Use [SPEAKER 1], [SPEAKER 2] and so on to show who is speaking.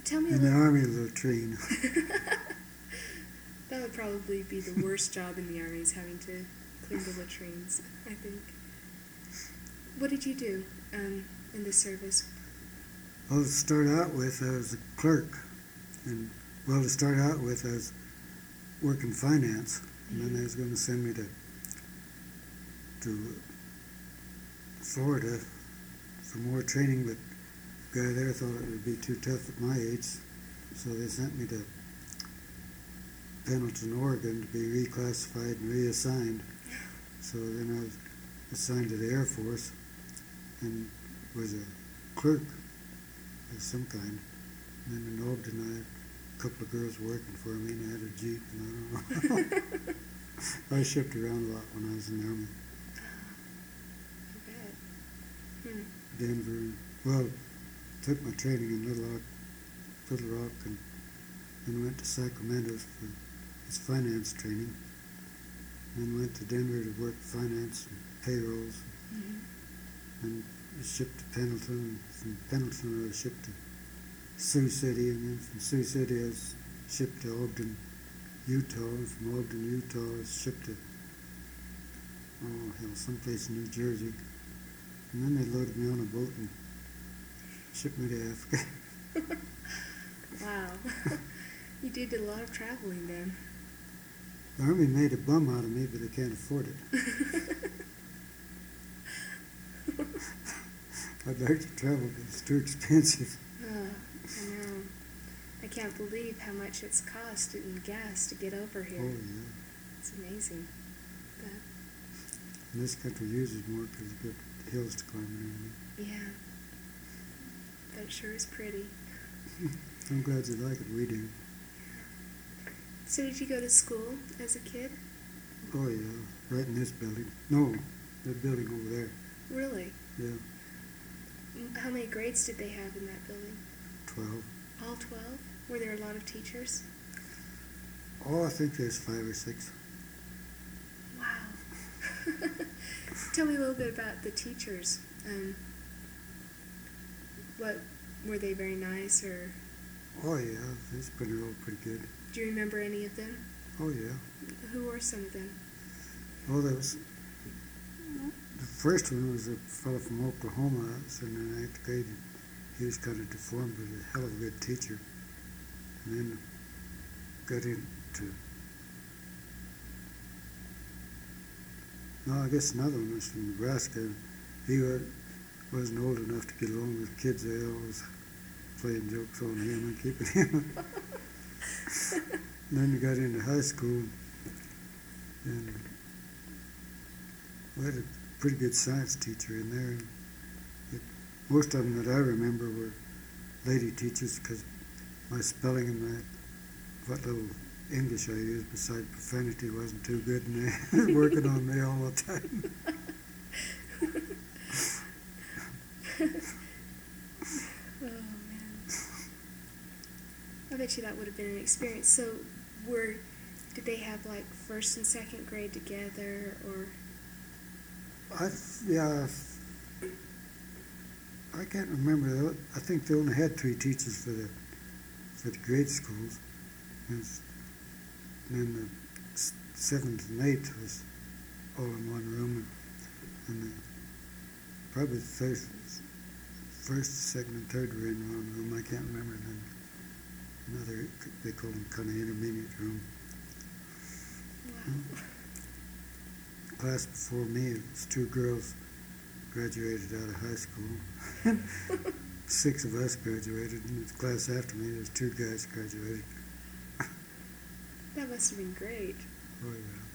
[SPEAKER 1] Tell me
[SPEAKER 2] in the Army latrine.
[SPEAKER 1] That would probably be the worst job in the Army, is having to clean the latrines, I think. What did you do in the service?
[SPEAKER 2] Well, to start out with, I was a clerk. And, well, to start out with, I was working finance. And then they was going to send me to Florida for more training, but the guy there thought it would be too tough at my age, so they sent me to Pendleton, Oregon to be reclassified and reassigned. So then I was assigned to the Air Force and was a clerk of some kind. And then in Ogden, I had a couple of girls working for me, and I had a Jeep, and I don't know. I shipped around a lot when I was in the Army.
[SPEAKER 1] I bet.
[SPEAKER 2] Denver, well, took my training in Little Rock, and then went to Sacramento for his finance training. Then went to Denver to work finance and payrolls. And shipped to Pendleton. From Pendleton, I was shipped to Sioux City, and then from Sioux City, I was shipped to Ogden, Utah, and from Ogden, Utah, I was shipped to, someplace in New Jersey. And then they loaded me on a boat and shipped me to Africa.
[SPEAKER 1] Wow. You did a lot of traveling then.
[SPEAKER 2] The Army made a bum out of me, but they can't afford it. I'd like to travel, but it's too expensive.
[SPEAKER 1] I know. I can't believe how much it's cost in gas to get over here.
[SPEAKER 2] Oh, yeah.
[SPEAKER 1] It's amazing. But
[SPEAKER 2] And this country uses more because it's got hills to climb and everything.
[SPEAKER 1] yeah. But it sure is pretty.
[SPEAKER 2] I'm glad you like it. We do.
[SPEAKER 1] So did you go to school as a kid?
[SPEAKER 2] Oh, yeah. Right in this building. No, the building over there.
[SPEAKER 1] Really?
[SPEAKER 2] Yeah,
[SPEAKER 1] How many grades did they have in that building?
[SPEAKER 2] 12.
[SPEAKER 1] All 12? Were there a lot of teachers?
[SPEAKER 2] Oh, I think there's 5 or 6.
[SPEAKER 1] Wow. Tell me a little bit about the teachers. What were they very nice, or
[SPEAKER 2] Oh, yeah. It's been all pretty good.
[SPEAKER 1] do you remember any of them?
[SPEAKER 2] Oh, yeah.
[SPEAKER 1] Who were some of them?
[SPEAKER 2] Well, there was... The first one was a fellow from Oklahoma. I was in the 9th grade, and he was kind of deformed, but a hell of a good teacher. And then got into... No, I guess another one was from Nebraska. He wasn't old enough to get along with kids. They always playing jokes on him and keeping him. And then we got into high school, and we had a pretty good science teacher in there. And most of them that I remember were lady teachers, because my spelling and what little English I used beside profanity wasn't too good, and they were working on me all the time.
[SPEAKER 1] Oh, man. I bet you that would have been an experience. So did they have like first and second grade together, or?
[SPEAKER 2] I can't remember. I think they only had 3 teachers for the grade schools. And then the 7th and 8th was all in one room, and probably the first, second, and third were in one room. I can't remember. And then another, they called them kind of intermediate room.
[SPEAKER 1] Wow.
[SPEAKER 2] The class before me, it was 2 girls graduated out of high school. 6 of us graduated, and the class after me, there's 2 guys graduated.
[SPEAKER 1] That must have been great.
[SPEAKER 2] Oh, yeah.